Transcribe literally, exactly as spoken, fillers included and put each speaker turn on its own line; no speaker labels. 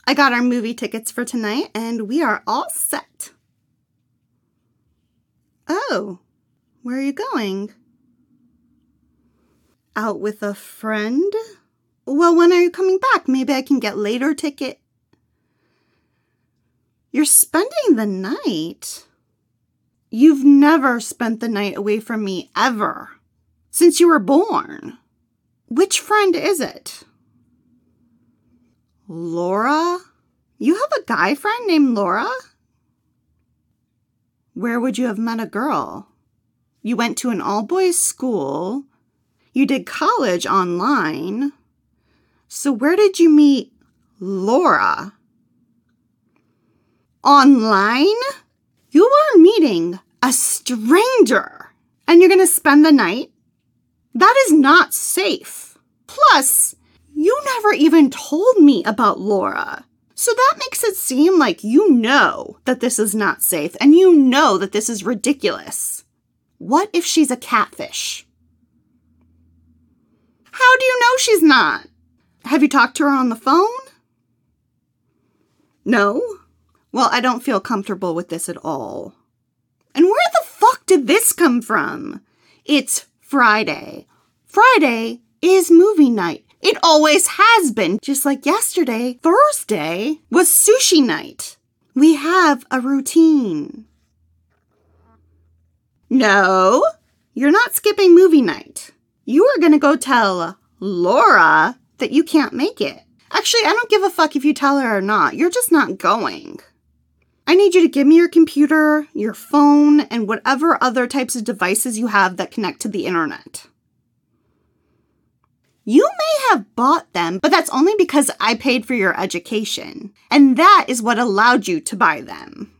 I got our movie tickets for tonight, and we are all set. Oh, where are you going? Out with a friend? Well, when are you coming back? Maybe I can get later ticket. You're spending the night? You've never spent the night away from me, ever. Since you were born. Which friend is it? Laura? You have a guy friend named Laura? Where would you have met a girl? You went to an all-boys school. You did college online. So where did you meet Laura? Online? You are meeting a stranger, and you're going to spend the night? That is not safe. Plus, you never even told me about Laura. So that makes it seem like you know that this is not safe, and you know that this is ridiculous. What if she's a catfish? How do you know she's not? Have you talked to her on the phone? No? Well, I don't feel comfortable with this at all. And where the fuck did this come from? It's Friday. Friday is movie night. It always has been. Just like yesterday, Thursday was sushi night. We have a routine. No, you're not skipping movie night. You are going to go tell Laura that you can't make it. Actually, I don't give a fuck if you tell her or not. You're just not going. I need you to give me your computer, your phone, and whatever other types of devices you have that connect to the internet. You may have bought them, but that's only because I paid for your education. And that is what allowed you to buy them.